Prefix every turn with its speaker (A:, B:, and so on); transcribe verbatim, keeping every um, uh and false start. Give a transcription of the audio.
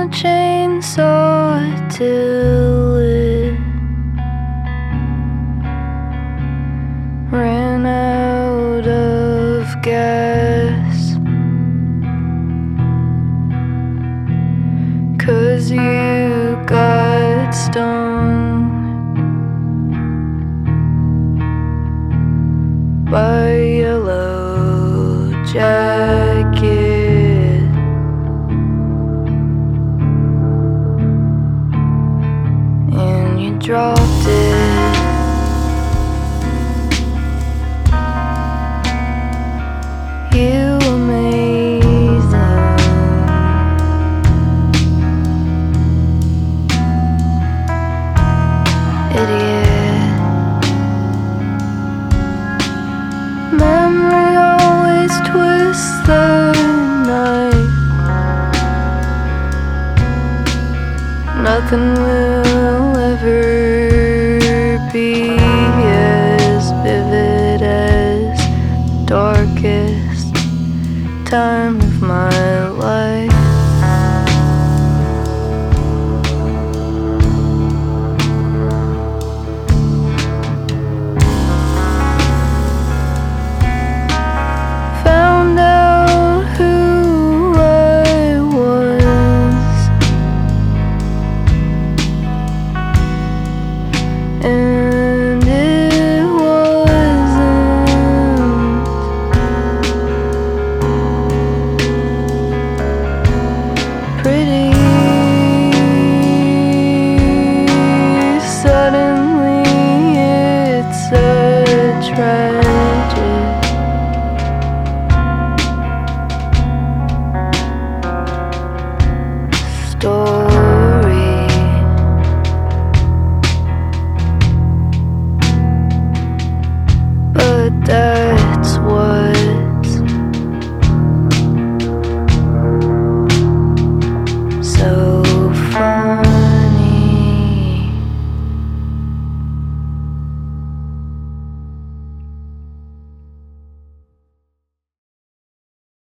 A: a chainsaw till it ran out of gas, 'cause you got stung by a yellow jacket. And you dropped it. You amazing idiot. Memory always twists the knife. Nothing will ever be as vivid as the darkest time of my life.